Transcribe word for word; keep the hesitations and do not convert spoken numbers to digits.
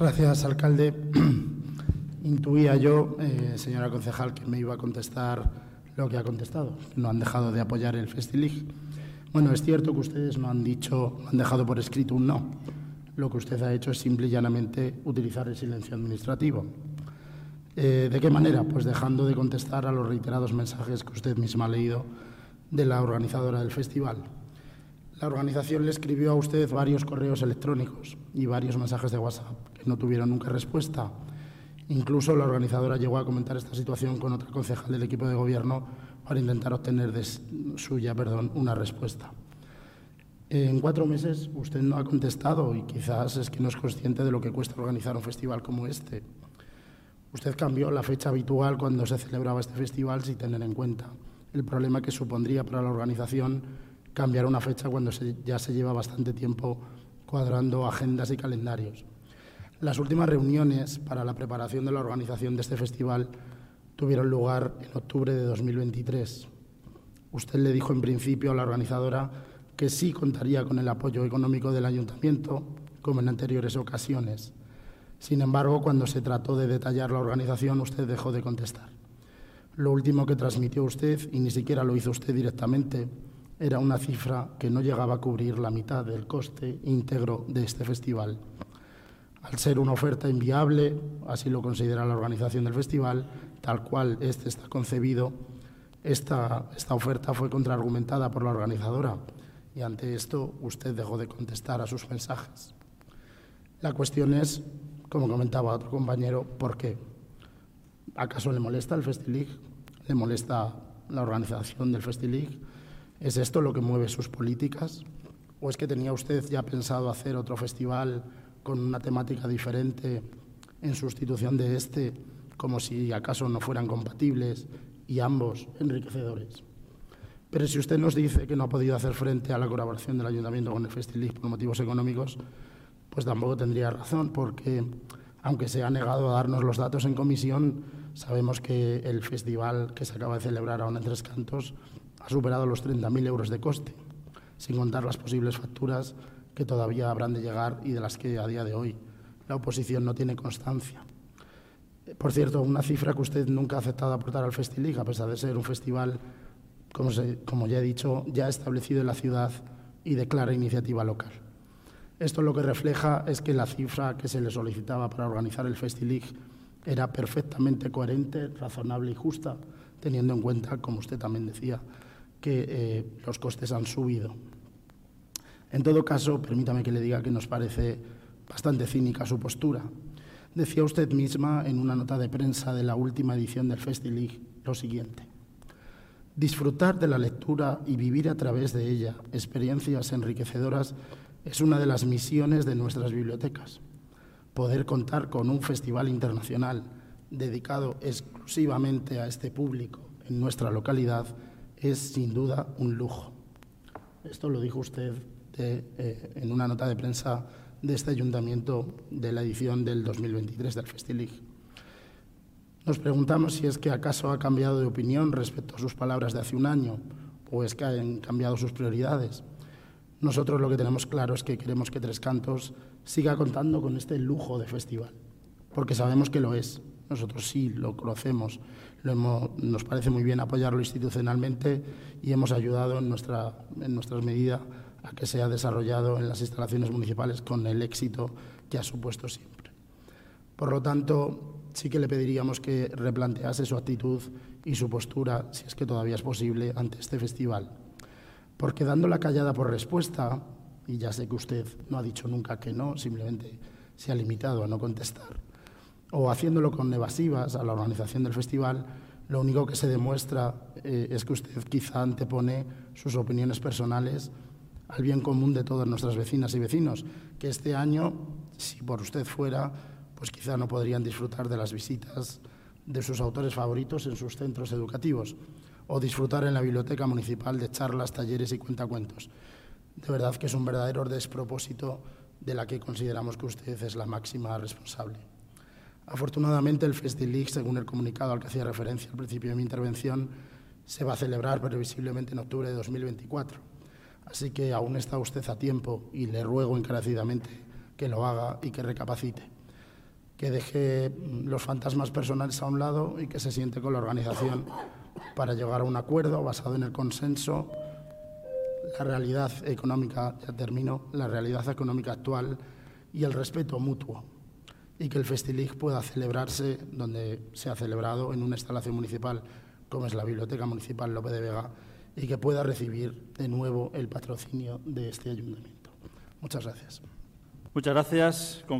gracias, alcalde. Intuía yo, eh, señora concejal, que me iba a contestar lo que ha contestado. No han dejado de apoyar el Festilig. Bueno, es cierto que ustedes no han dicho, no han dejado por escrito un no. Lo que usted ha hecho es simple y llanamente utilizar el silencio administrativo. Eh, ¿De qué manera? Pues dejando de contestar a los reiterados mensajes que usted misma ha leído de la organizadora del festival. La organización le escribió a usted varios correos electrónicos y varios mensajes de WhatsApp que no tuvieron nunca respuesta. Incluso la organizadora llegó a comentar esta situación con otra concejal del equipo de gobierno para intentar obtener de suya perdón, una respuesta. En cuatro meses usted no ha contestado y quizás es que no es consciente de lo que cuesta organizar un festival como este. Usted cambió la fecha habitual cuando se celebraba este festival sin tener en cuenta el problema que supondría para la organización cambiar una fecha cuando se, ya se lleva bastante tiempo cuadrando agendas y calendarios. Las últimas reuniones para la preparación de la organización de este festival tuvieron lugar en octubre de dos mil veintitrés. Usted le dijo en principio a la organizadora que sí contaría con el apoyo económico del ayuntamiento, como en anteriores ocasiones. Sin embargo, cuando se trató de detallar la organización, usted dejó de contestar. Lo último que transmitió usted, y ni siquiera lo hizo usted directamente, era una cifra que no llegaba a cubrir la mitad del coste íntegro de este festival. Al ser una oferta inviable, así lo considera la organización del festival, tal cual este está concebido, esta, esta oferta fue contraargumentada por la organizadora y ante esto usted dejó de contestar a sus mensajes. La cuestión es, como comentaba otro compañero, ¿por qué? ¿Acaso le molesta el Festilig? ¿Le molesta la organización del Festilig? ¿Es esto lo que mueve sus políticas? ¿O es que tenía usted ya pensado hacer otro festival con una temática diferente en sustitución de este, como si acaso no fueran compatibles y ambos enriquecedores? Pero si usted nos dice que no ha podido hacer frente a la colaboración del Ayuntamiento con el Festilig por motivos económicos, pues tampoco tendría razón, porque aunque se ha negado a darnos los datos en comisión, sabemos que el festival que se acaba de celebrar ahora en Tres Cantos ha superado los treinta mil euros de coste, sin contar las posibles facturas que todavía habrán de llegar y de las que a día de hoy la oposición no tiene constancia. Por cierto, una cifra que usted nunca ha aceptado aportar al Festilig, a pesar de ser un festival, como, se, como ya he dicho, ya establecido en la ciudad y de clara iniciativa local. Esto lo que refleja es que la cifra que se le solicitaba para organizar el Festilig era perfectamente coherente, razonable y justa, teniendo en cuenta, como usted también decía, que eh, los costes han subido. En todo caso, permítame que le diga que nos parece bastante cínica su postura. Decía usted misma en una nota de prensa de la última edición del Festilig lo siguiente: disfrutar de la lectura y vivir a través de ella experiencias enriquecedoras es una de las misiones de nuestras bibliotecas. Poder contar con un festival internacional dedicado exclusivamente a este público en nuestra localidad es sin duda un lujo. Esto lo dijo usted de, eh, en una nota de prensa de este ayuntamiento de la edición del dos mil veintitrés del Festilig. Nos preguntamos si es que acaso ha cambiado de opinión respecto a sus palabras de hace un año o es que han cambiado sus prioridades. Nosotros lo que tenemos claro es que queremos que Tres Cantos siga contando con este lujo de festival, porque sabemos que lo es. Nosotros sí lo conocemos, lo hemos, nos parece muy bien apoyarlo institucionalmente y hemos ayudado en nuestra, en nuestras medidas a que sea desarrollado en las instalaciones municipales con el éxito que ha supuesto siempre. Por lo tanto, sí que le pediríamos que replantease su actitud y su postura, si es que todavía es posible, ante este festival. Porque dando la callada por respuesta, y ya sé que usted no ha dicho nunca que no, simplemente se ha limitado a no contestar, o haciéndolo con evasivas a la organización del festival, lo único que se demuestra eh, es que usted quizá antepone sus opiniones personales al bien común de todas nuestras vecinas y vecinos, que este año, si por usted fuera, pues quizá no podrían disfrutar de las visitas de sus autores favoritos en sus centros educativos o disfrutar en la biblioteca municipal de charlas, talleres y cuentacuentos. De verdad que es un verdadero despropósito de la que consideramos que usted es la máxima responsable. Afortunadamente, el Festilig, según el comunicado al que hacía referencia al principio de mi intervención, se va a celebrar previsiblemente en octubre de dos mil veinticuatro. Así que aún está usted a tiempo y le ruego encarecidamente que lo haga y que recapacite. que deje los fantasmas personales a un lado y que se siente con la organización para llegar a un acuerdo basado en el consenso, la realidad económica, ya termino, la realidad económica actual y el respeto mutuo, y que el Festilig pueda celebrarse donde se ha celebrado, en una instalación municipal como es la Biblioteca Municipal Lope de Vega, y que pueda recibir de nuevo el patrocinio de este ayuntamiento. Muchas gracias. Muchas gracias.